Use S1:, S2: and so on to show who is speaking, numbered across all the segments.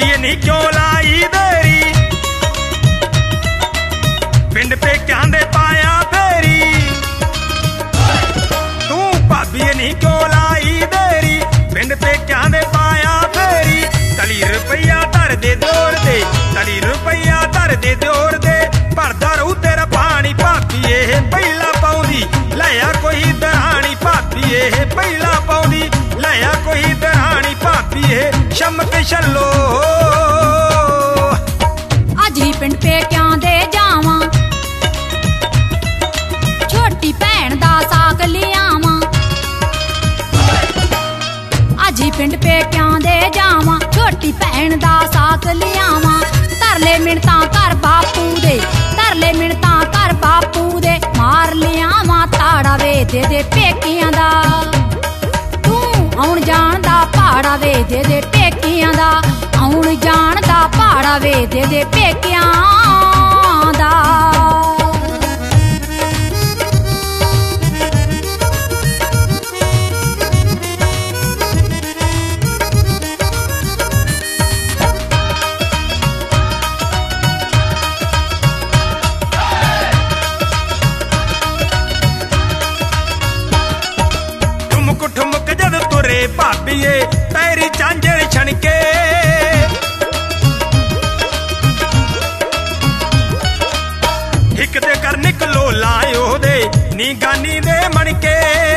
S1: भाभी नहीं क्यों लाई देरी, पिंड पे क्या दे पाया फेरी। तू भाभी नहीं क्यों लाई देरी, पिंड पे क्या दे पाया फेरी। तली रुपया धर दे जोर दे, तली रुपया धर दे जोर दे, भरदा रहू तेरा पानी। भाभी ये पहला पाउंदी लाया कोई दरानी, भाभी ये पहला पाउंदी लाया कोई दरानी। भाभी ये शमक छल्लो
S2: अज ही पिंड पे क्या दे जावां, छोटी भैन दा साक लियावां। अज ही पिंड पे क्या दे जावां, छोटी भैन दा साक लियावां। तरले मिनतां कर बापू दे, तरले मिनतां कर बापू दे, मार लियावां ताड़ा वे दे पेकियां दा। तू आउण जाण दा पहाड़ा वे दे पेकियां दा, आउण जाण दा पहाड़ा वे दे पेकियां दा।
S1: ठुमक जद तुरे भाभीए पैरी झांझर छणके, हिक दे कर निकलो लायो दे नी गानी दे मणके।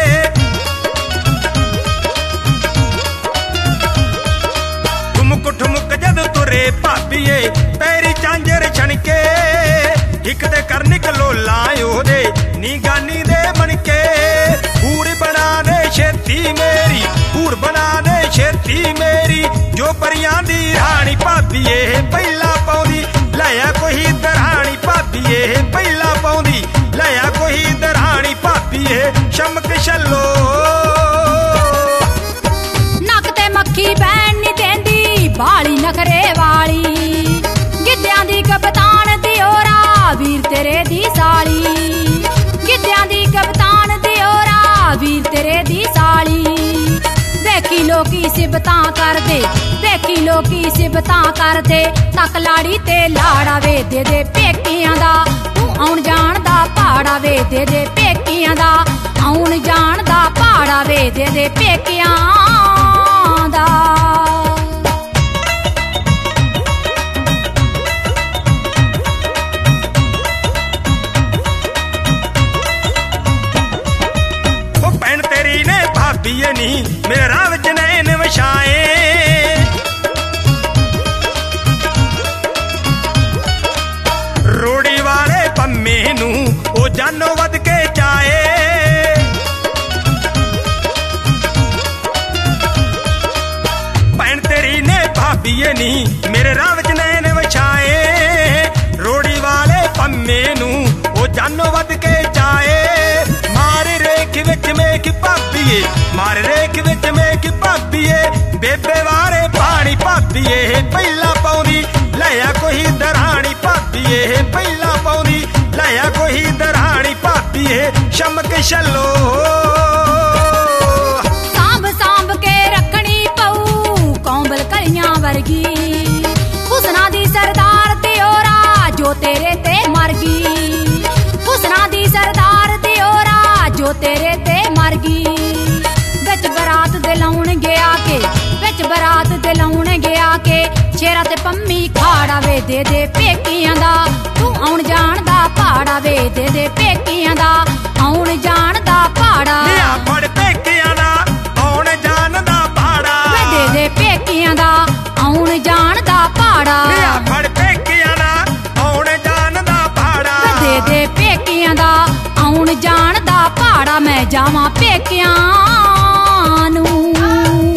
S1: ठुमक ठुमक जद तुरे भाभीए पैरी झांझर छणके, हिक दे कर निकलो लायो दे नी गानी दे मणके। पूरी बना दे छेती मेरी, पूर बना दे छेती मेरी, जो परियां दी रानी। भाभी ये पहला पाउंदी लाया कोई दरानी, भाभी ये पहला पाउंदी लाया कोई दरानी। भाभी ये शमक छल्लो
S2: नक ते मक्खी बैन नी देंदी, बाली नखरे वाली, गिद्धियां दी कप्तान दी ओरा वीर तेरे दी साली। गिद्धियां दी कप्तान दी ओरा वीर तेरे दी साली। देखी लोकी सिबतां कर दे, देखी लोकी सिबतां कर दे, तक लाड़ी ते लाड़ा वे दे पेकियां दा। तू आउण जाण दा पहाड़ा वे दे पेकियां दा, आउण जाण दा पहाड़ा वे दे पेकियां दा। भाभी नी मेरे राह विच नैन वछाए, रोड़ी वाले पम्मे नू ओ जानो वध के जाए। भैन तेरी ने भाभी नी मेरे राह विच नैन वछाए, रोड़ी वाले पम्मे नू ओ जानो वध के जाए। मार रेख विच मेख भाभीए, मार रेख विच मेख भाभीए, बेबे वारे पानी। भाभीए पहला पाउंदी लाया कोई दरानी, भाभीए पहला पाउंदी लाया कोई दरानी। भाभीए शमक छल्लो सांभ सांभ के रखनी पऊ कौंबल कलियां वर्गी, हुसना दी सरदार दी ओरा जो तेरे ते मर गई। हुसना दी सरदार दी ओरा जो तेरे ते मर गई। बिच बरात दे लाउण गया के, बिच बरात दे लाउण गया के, शेरा ते पम्मी खाड़ा वे दे पेकियां दा। तू आउण जाण दा पहाड़ा वे दे पेकियां दा, आउण जाण दा पहाड़ा
S1: फड़ पेकियां दा, आउण जाण दा पहाड़ा
S2: वे दे पेकियां दा, आउण जाण दा पहाड़ा।
S1: फड़ पेकियां दा, आउण जाण दा पहाड़ा
S2: दे पेकियां दा, आउण जाण दा पहाड़ा। मैं जावां पेकियां नू।